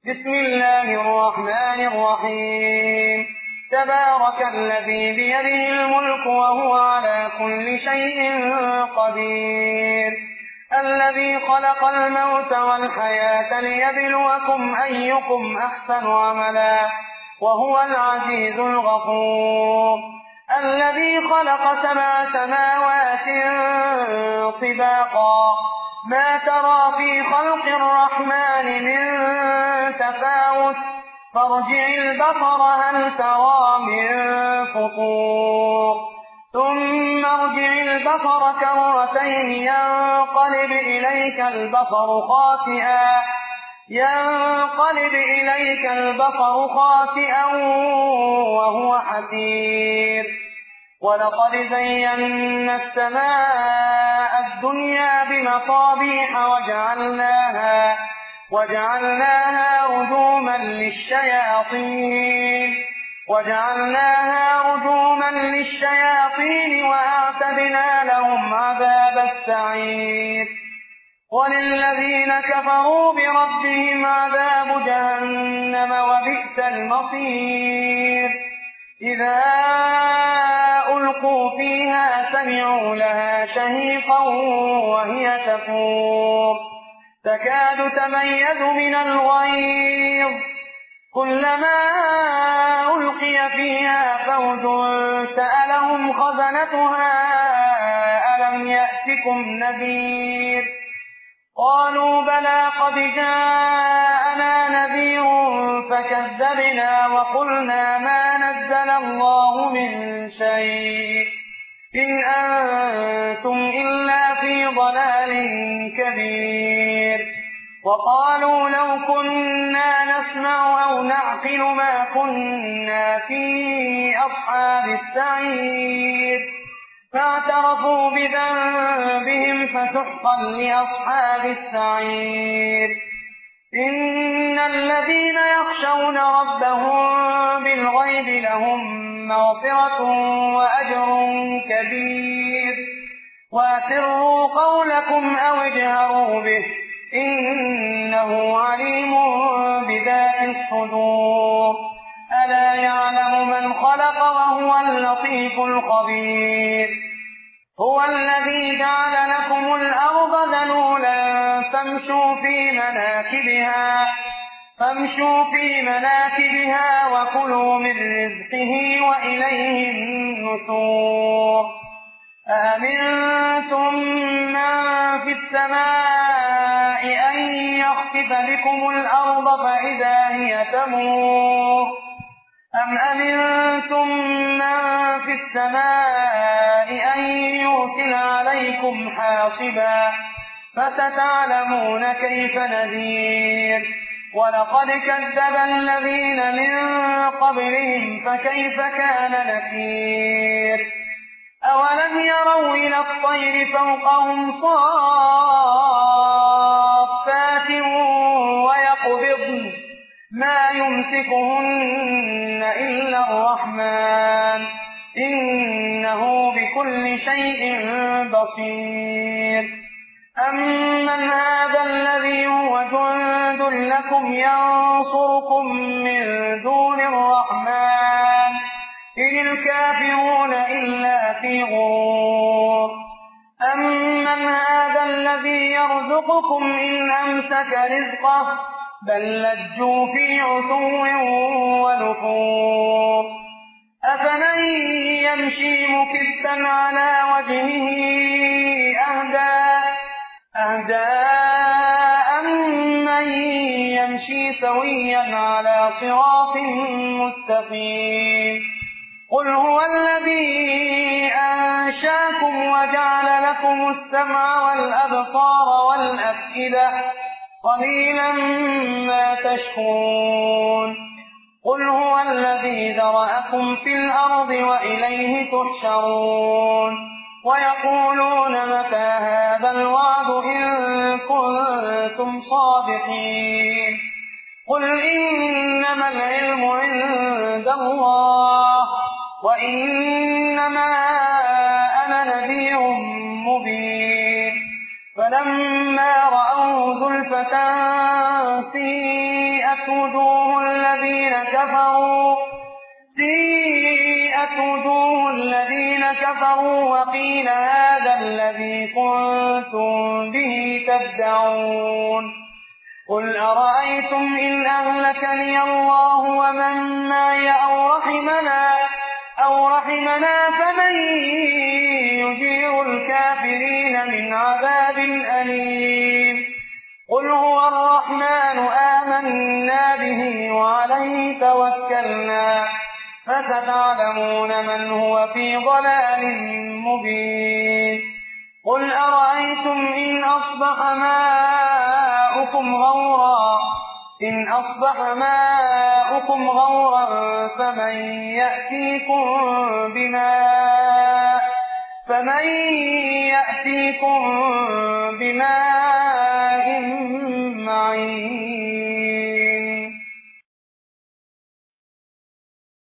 بسم الله الرحمن الرحيم. تبارك الذي بيده الملك وهو على كل شيء قدير، الذي خلق الموت والحياة ليبلوكم أيكم أحسن عملا وهو العزيز الغفور، الذي خلق 7 سماوات طباقا ما ترى في خلق الرحمن من تفاوت فارجع البصر هل ترى من فطور ثم ارجع البصر كرتين ينقلب إليك البصر خاسئا وهو حسير. ولقد زينا السماء الدنيا بمصابيح وجعلناها رجوما للشياطين وأعتدنا لهم عذاب السعير. وللذين كفروا بربهم عذاب جهنم وبئس المصير. إذا ألقوا فيها سمعوا لها شهيقا وهي تفور تكاد تميز من الغيظ كلما ألقي فيها فوج سألهم خزنتها ألم يأتكم نذير قالوا بلى قد جاءنا نذير فكذبنا وقلنا ما نزل الله من شيء إن أنتم إلا في ضلال كبير. وقالوا لو كنا نسمع أو نعقل ما كنا في أصحاب السعير فاعترفوا بذنبهم فسحقا لأصحاب السعير. إن الذين يخشون ربهم بالغيب لهم مغفرة وأجر كبير. وأسروا قولكم أو اجهروا به إنه عليم بذات الصدور. ألا يعلم من خلق وهو اللطيف الخبير. هو الذي جعل لكم الأرض ذلولا فامشوا في مناكبها وكلوا من رزقه وإليه النشور. أأمنتم من في السماء أن يخسف بكم الأرض فإذا هي تمور أم أمنتم من في السماء أن يرسل عليكم حاصبا فستعلمون كيف نذير. ولقد كذب الذين من قبلهم فكيف كان نكير. أولم يروا إلى الطير فوقهم صافات ويقبضن ما يمسكهن إلا الرحمن إنه بكل شيء بصير. أمن هذا الذي هو جند لكم ينصركم من دون الرحمن إن الكافرون إلا في غرور. أمن هذا الذي يرزقكم إن أمسك رزقه بل لجوا في عتو ونفور. أفمن يمشي مكبا على وجهه أهدى أمن يمشي سويا على صراط مستقيم. قل هو الذي أنشاكم وجعل لكم السمع والأبصار والأفئدة قليلا ما تشكرون. قل هو الذي ذرأكم في الأرض وإليه تحشرون. ويقولون متى هذا الوعد إن كنتم صادقين. قل إنما العلم عند الله وإنما أنا نذير مبين. فلما رأوا زلفة سيئت سيئت وجوه الذين كفروا وقيل هذا الذي كنتم به تدعون قل أرأيتم إن أهلكني الله ومن معي أو رحمنا فمن يجير الكافرين من عذاب أليم قل هو الرحمن آمنا به وعليه توكلنا فستعلمون من هو في ضلال مبين قل أرأيتم إن أصبح ماؤكم غورا فمن يأتيكم بماء معين